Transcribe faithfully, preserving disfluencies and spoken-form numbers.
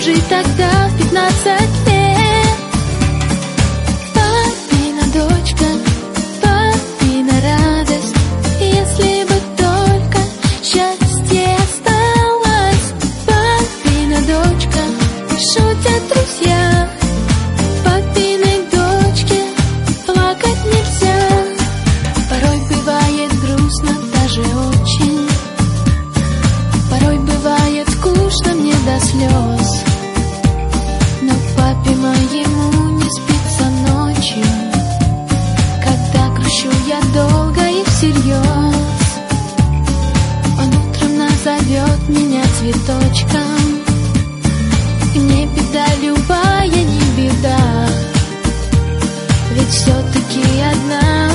жить тогда в пятнадцать лет. Папина дочка, папина радость, если бы только счастье осталось. Папина дочка, шутят друзья, папиной дочке плакать нельзя. Порой бывает грустно, даже очень. Порой бывает скучно мне до слез. Но папе моему не спится ночью, когда грущу я долго и всерьез. Он утром назовет меня цветочком, и мне беда любая не беда, ведь все-таки одна